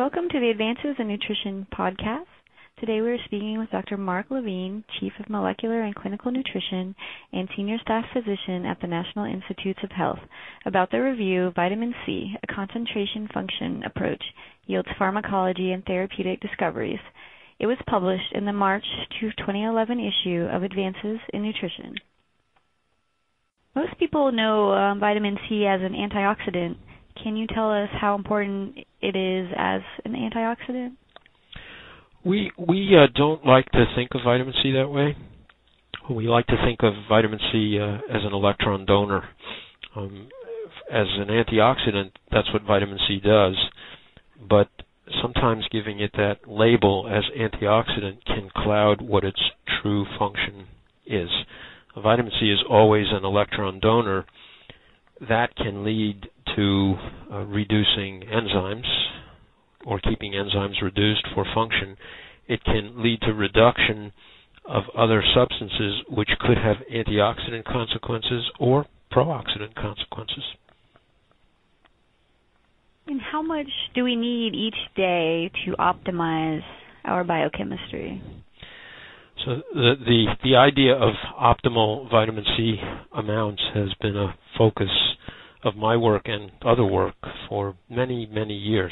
Welcome to the Advances in Nutrition podcast. Today we are speaking with Dr. Mark Levine, Chief of Molecular and Clinical Nutrition and Senior Staff Physician at the National Institutes of Health, about the review Vitamin C, a concentration function approach, yields pharmacology and therapeutic discoveries. It was published in the March 2011 issue of Advances in Nutrition. Most people know vitamin C as an antioxidant. Can you tell us how important it is as an antioxidant? We don't like to think of vitamin C that way. We like to think of vitamin C as an electron donor. As an antioxidant, that's what vitamin C does. But sometimes giving it that label as antioxidant can cloud what its true function is. Vitamin C is always an electron donor. That can lead to reducing enzymes or keeping enzymes reduced for function. It can lead to reduction of other substances which could have antioxidant consequences or pro-oxidant consequences. And how much do we need each day to optimize our biochemistry? So the idea of optimal vitamin C amounts has been a focus of my work and other work for many, many years.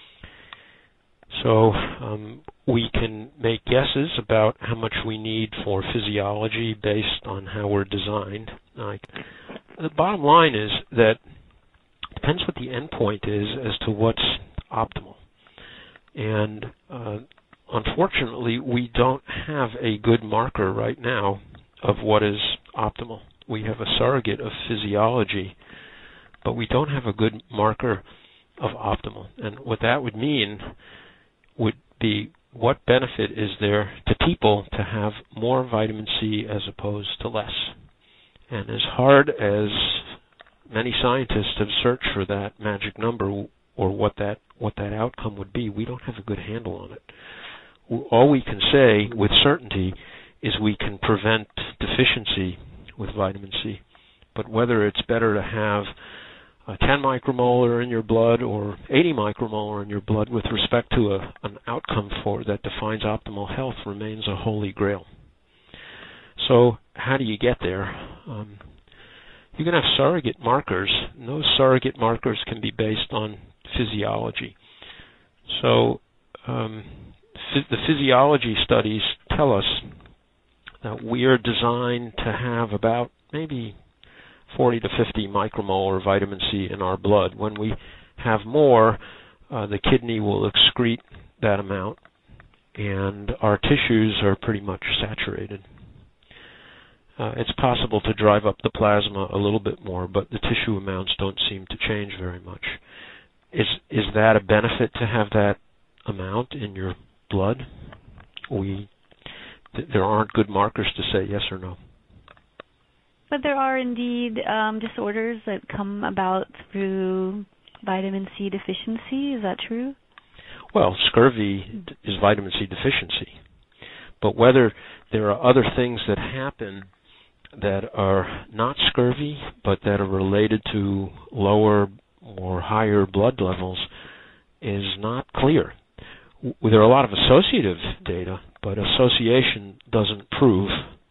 So we can make guesses about how much we need for physiology based on how we're designed. The bottom line is that it depends what the end point is as to what's optimal. And unfortunately, we don't have a good marker right now of what is optimal. We have a surrogate of physiology, but we don't have a good marker of optimal. And what that would mean would be, what benefit is there to people to have more vitamin C as opposed to less? And as hard as many scientists have searched for that magic number or what that outcome would be, we don't have a good handle on it. All we can say with certainty is we can prevent deficiency with vitamin C. But whether it's better to have 10 micromolar in your blood or 80 micromolar in your blood with respect to an outcome that defines optimal health remains a holy grail. So how do you get there? You can have surrogate markers, and those surrogate markers can be based on physiology. So the physiology studies tell us that we are designed to have about maybe 40 to 50 micromolar vitamin C in our blood. When we have more, the kidney will excrete that amount, and our tissues are pretty much saturated. It's possible to drive up the plasma a little bit more, but the tissue amounts don't seem to change very much. Is that a benefit to have that amount in your blood? There aren't good markers to say yes or no. But there are indeed disorders that come about through vitamin C deficiency. Is that true? Well, scurvy is vitamin C deficiency. But whether there are other things that happen that are not scurvy, but that are related to lower or higher blood levels is not clear. There are a lot of associative data, but association doesn't prove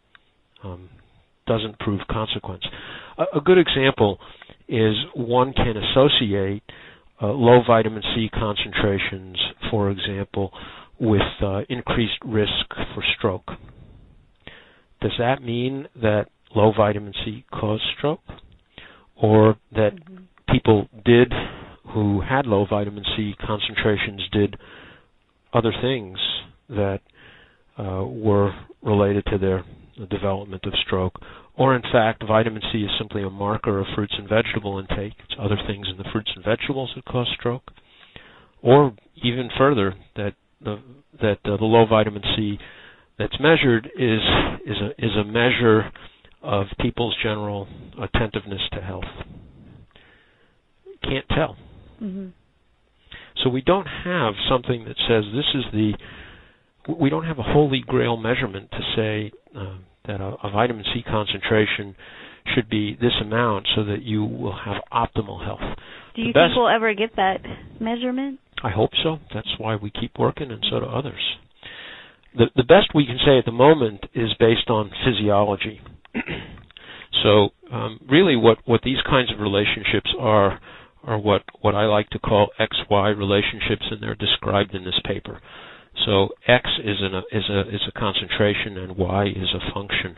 consequence. A good example is one can associate low vitamin C concentrations, for example, with increased risk for stroke. Does that mean that low vitamin C caused stroke? Or that people who had low vitamin C concentrations did other things that were related to their development of stroke? Or in fact, vitamin C is simply a marker of fruits and vegetable intake. It's other things in the fruits and vegetables that cause stroke. Or even further, that the low vitamin C that's measured is a measure of people's general attentiveness to health. Can't tell. Mm-hmm. So we don't have something that says we don't have a holy grail measurement to say that a vitamin C concentration should be this amount so that you will have optimal health. Do you think we'll ever get that measurement? I hope so. That's why we keep working, and so do others. The best we can say at the moment is based on physiology. So really what these kinds of relationships are what I like to call XY relationships, and they're described in this paper. So X is a concentration and Y is a function.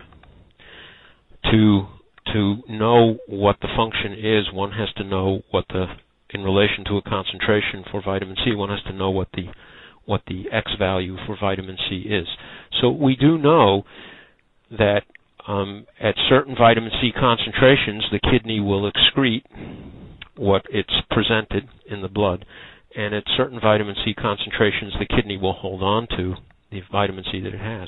To know what the function is, one has to know in relation to a concentration for vitamin C, one has to know what the X value for vitamin C is. So we do know that at certain vitamin C concentrations, the kidney will excrete what it's presented in the blood, and at certain vitamin C concentrations, the kidney will hold on to the vitamin C that it has.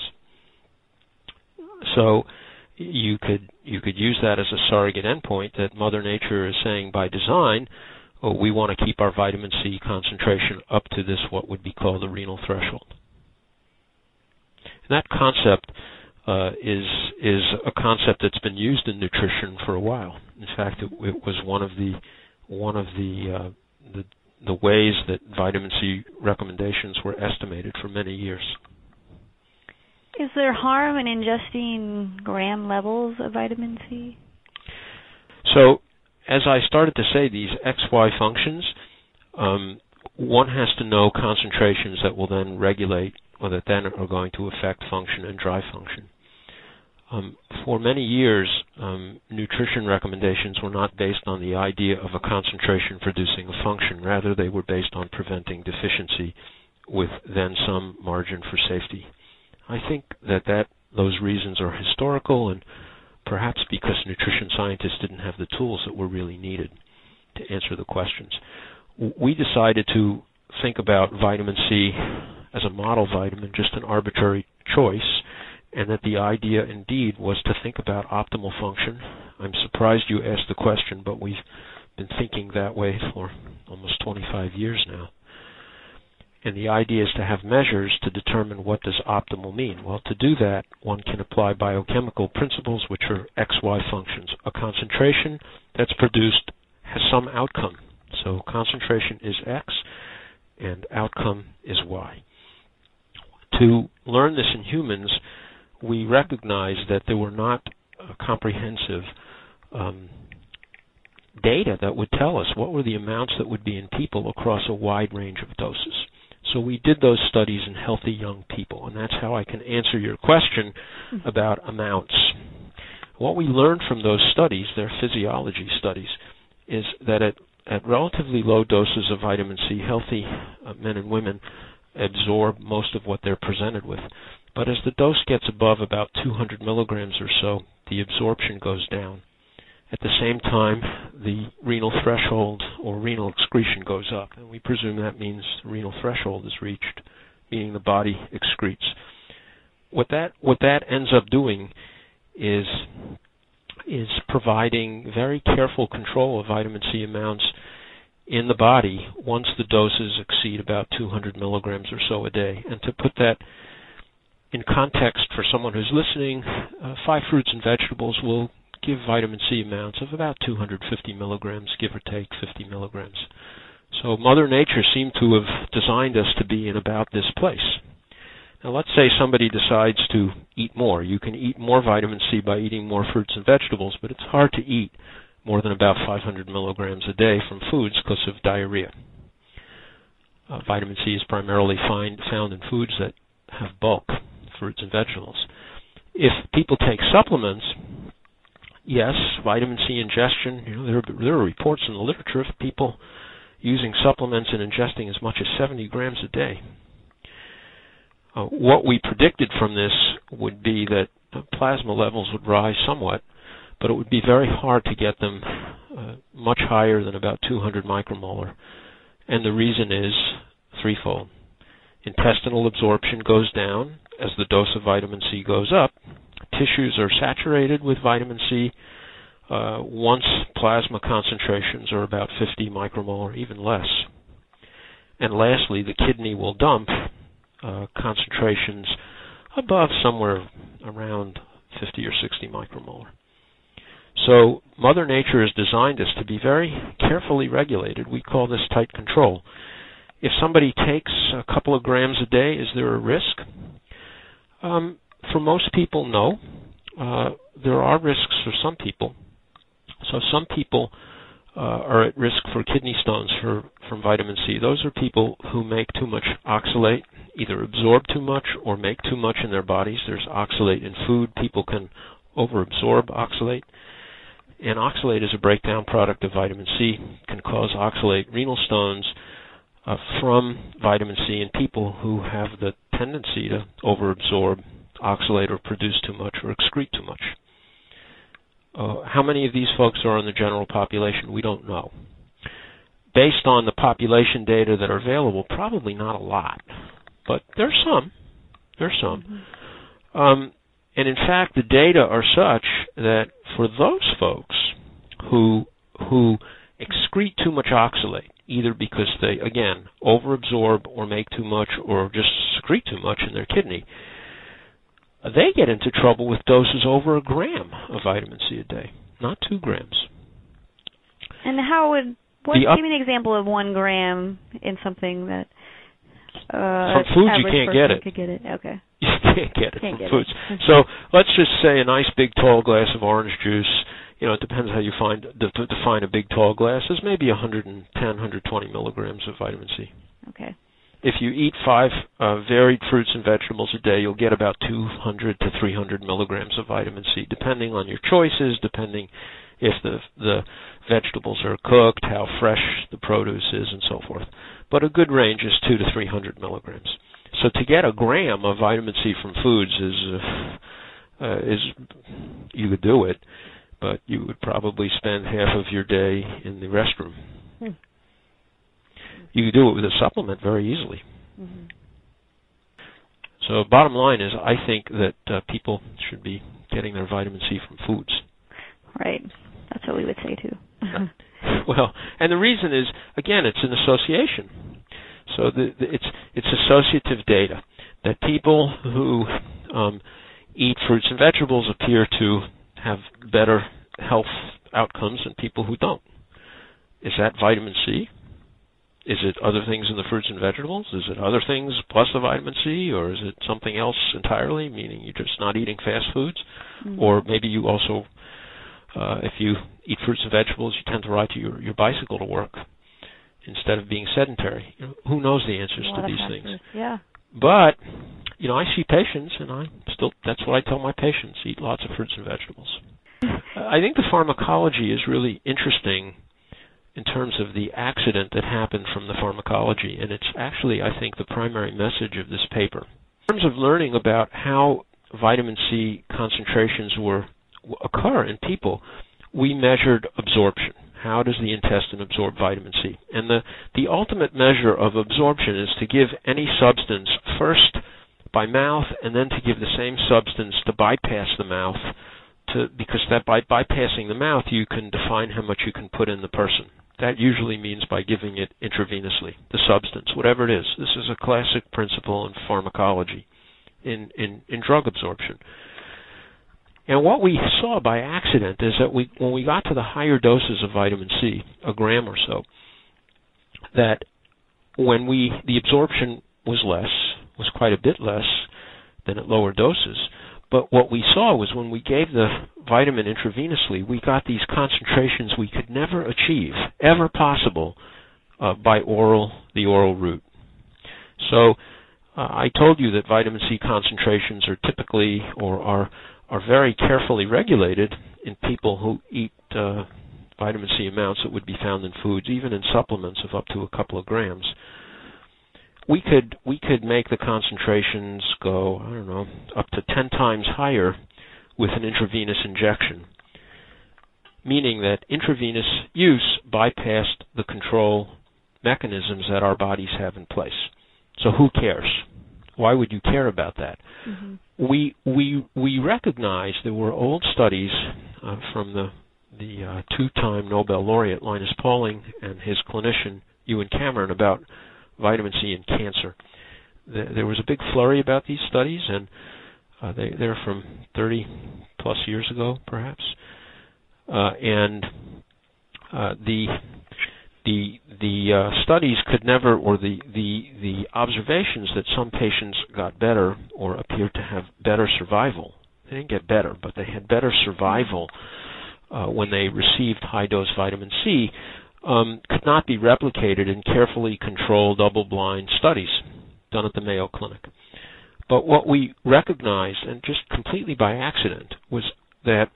So you could use that as a surrogate endpoint that Mother Nature is saying by design, we want to keep our vitamin C concentration up to this, what would be called the renal threshold. And that concept is a concept that's been used in nutrition for a while. In fact, it was one of the ways that vitamin C recommendations were estimated for many years. Is there harm in ingesting gram levels of vitamin C? So, as I started to say, these XY functions, one has to know concentrations that will then regulate, or that then are going to affect function and drive function. For many years, nutrition recommendations were not based on the idea of a concentration producing a function. Rather, they were based on preventing deficiency with then some margin for safety. I think that those reasons are historical, and perhaps because nutrition scientists didn't have the tools that were really needed to answer the questions. We decided to think about vitamin C as a model vitamin, just an arbitrary choice, and that the idea indeed was to think about optimal function. I'm surprised you asked the question, but we've been thinking that way for almost 25 years now. And the idea is to have measures to determine what does optimal mean. Well, to do that, one can apply biochemical principles, which are XY functions. A concentration that's produced has some outcome. So concentration is X, and outcome is Y. To learn this in humans, we recognized that there were not comprehensive data that would tell us what were the amounts that would be in people across a wide range of doses. So we did those studies in healthy young people, and that's how I can answer your question about amounts. What we learned from those studies, their physiology studies, is that at relatively low doses of vitamin C, healthy men and women absorb most of what they're presented with. But as the dose gets above about 200 milligrams or so, the absorption goes down. At the same time, the renal threshold or renal excretion goes up, and we presume that means the renal threshold is reached, meaning the body excretes. What that ends up doing is providing very careful control of vitamin C amounts in the body once the doses exceed about 200 milligrams or so a day. And to put that in context for someone who's listening, 5 fruits and vegetables will give vitamin C amounts of about 250 milligrams, give or take 50 milligrams. So Mother Nature seemed to have designed us to be in about this place. Now let's say somebody decides to eat more. You can eat more vitamin C by eating more fruits and vegetables, but it's hard to eat more than about 500 milligrams a day from foods because of diarrhea. Vitamin C is primarily found in foods that have bulk, fruits and vegetables. If people take supplements, yes, vitamin C ingestion, there are reports in the literature of people using supplements and ingesting as much as 70 grams a day. What we predicted from this would be that plasma levels would rise somewhat, but it would be very hard to get them much higher than about 200 micromolar. And the reason is threefold. Intestinal absorption goes down as the dose of vitamin C goes up. Tissues are saturated with vitamin C once plasma concentrations are about 50 micromolar, even less. And lastly, the kidney will dump concentrations above somewhere around 50 or 60 micromolar. So Mother Nature has designed us to be very carefully regulated. We call this tight control. if somebody takes a couple of grams a day, is there a risk? For most people, no. There are risks for some people. So some people are at risk for kidney stones from vitamin C. Those are people who make too much oxalate, either absorb too much or make too much in their bodies. There's oxalate in food. People can overabsorb oxalate. And oxalate is a breakdown product of vitamin C, can cause oxalate renal stones from vitamin C in people who have the tendency to overabsorb oxalate or produce too much or excrete too much. How many of these folks are in the general population? We don't know. Based on the population data that are available, probably not a lot, but there's some. Mm-hmm. And in fact, the data are such that for those folks who excrete too much oxalate, either because they, again, overabsorb or make too much or just secrete too much in their kidney, they get into trouble with doses over a gram of vitamin C a day, not 2 grams. And give me an example of 1 gram in something that from foods you can't get it. Could get it. Okay. You can't get it from foods. So let's just say a nice big tall glass of orange juice. It depends how you define a big tall glass. Is maybe 110, 120 milligrams of vitamin C. Okay. If you eat 5 varied fruits and vegetables a day, you'll get about 200 to 300 milligrams of vitamin C, depending on your choices, depending if the vegetables are cooked, how fresh the produce is, and so forth. But a good range is 200 to 300 milligrams. So to get a gram of vitamin C from foods is you could do it, but you would probably spend half of your day in the restroom. You could do it with a supplement very easily. Mm-hmm. So bottom line is, I think that people should be getting their vitamin C from foods. Right. That's what we would say, too. Well, and the reason is, again, it's an association. So it's associative data that people who eat fruits and vegetables appear to have better health outcomes than people who don't. Is that vitamin C? Is it other things in the fruits and vegetables? Is it other things plus the vitamin C? Or is it something else entirely, meaning you're just not eating fast foods? Mm-hmm. Or maybe you also, if you eat fruits and vegetables, you tend to ride your bicycle to work instead of being sedentary. Who knows the answers to these things? Yeah. But, I see patients, and that's what I tell my patients, eat lots of fruits and vegetables. I think the pharmacology is really interesting in terms of the accident that happened from the pharmacology, and it's actually, I think, the primary message of this paper. In terms of learning about how vitamin C concentrations occur in people, we measured absorption. How does the intestine absorb vitamin C? And the ultimate measure of absorption is to give any substance first by mouth and then to give the same substance to bypass the mouth, because that by bypassing the mouth you can define how much you can put in the person. That usually means by giving it intravenously, the substance, whatever it is. This is a classic principle in pharmacology, in drug absorption. And what we saw by accident is that when we got to the higher doses of vitamin C, a gram or so, that when the absorption was quite a bit less than at lower doses. But what we saw was when we gave the vitamin intravenously, we got these concentrations we could never achieve, ever possible, by the oral route. So I told you that vitamin C concentrations are typically or are very carefully regulated in people who eat vitamin C amounts that would be found in foods, even in supplements of up to a couple of grams. We could make the concentrations go, up to 10 times higher with an intravenous injection, meaning that intravenous use bypassed the control mechanisms that our bodies have in place. So who cares? Why would you care about that? Mm-hmm. We recognize there were old studies from the two-time Nobel laureate Linus Pauling and his clinician Ewan Cameron about vitamin C in cancer. There was a big flurry about these studies, and they're from 30 plus years ago, perhaps. And the the studies could never, or the observations that some patients got better or appeared to have better survival. They didn't get better, but they had better survival when they received high-dose vitamin C, could not be replicated in carefully controlled double-blind studies done at the Mayo Clinic. But what we recognized, and just completely by accident, was that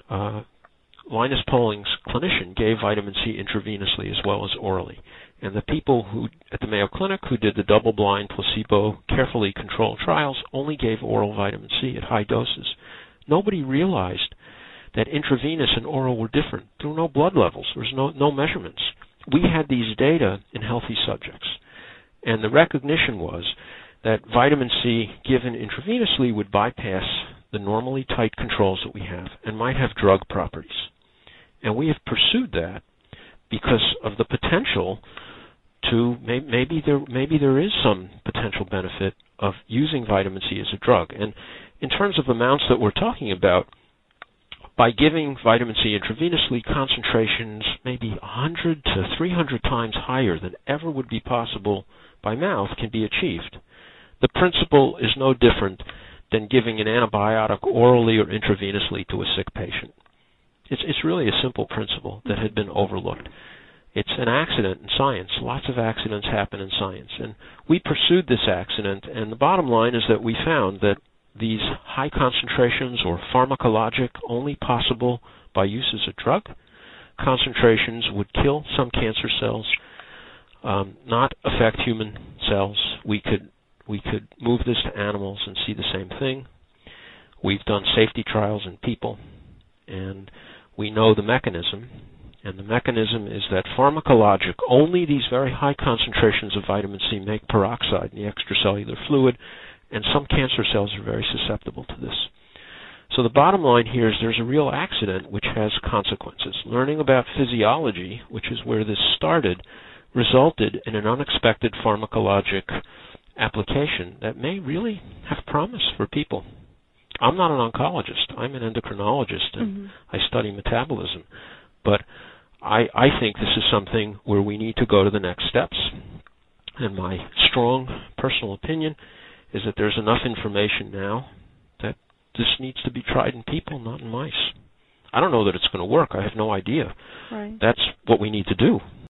Linus Polling's clinician gave vitamin C intravenously as well as orally. And the people who at the Mayo Clinic who did the double-blind, placebo, carefully controlled trials only gave oral vitamin C at high doses. Nobody realized that intravenous and oral were different. There were no blood levels. There was no measurements. We had these data in healthy subjects. And the recognition was that vitamin C given intravenously would bypass the normally tight controls that we have and might have drug properties. And we have pursued that because of the potential to maybe there is some potential benefit of using vitamin C as a drug. And in terms of amounts that we're talking about, by giving vitamin C intravenously, concentrations maybe 100 to 300 times higher than ever would be possible by mouth can be achieved. The principle is no different than giving an antibiotic orally or intravenously to a sick patient. It's really a simple principle that had been overlooked. It's an accident in science. Lots of accidents happen in science. And we pursued this accident, and the bottom line is that we found that these high concentrations or pharmacologic, only possible by use as a drug, concentrations would kill some cancer cells, not affect human cells. We could move this to animals and see the same thing. We've done safety trials in people, and we know the mechanism. And the mechanism is that pharmacologic, only these very high concentrations of vitamin C make peroxide in the extracellular fluid, and some cancer cells are very susceptible to this. So the bottom line here is there's a real accident which has consequences. Learning about physiology, which is where this started, resulted in an unexpected pharmacologic application that may really have promise for people. I'm not an oncologist. I'm an endocrinologist, and I study metabolism. But I think this is something where we need to go to the next steps. And my strong personal opinion is that there's enough information now that this needs to be tried in people, not in mice. I don't know that it's going to work. I have no idea. Right. That's what we need to do.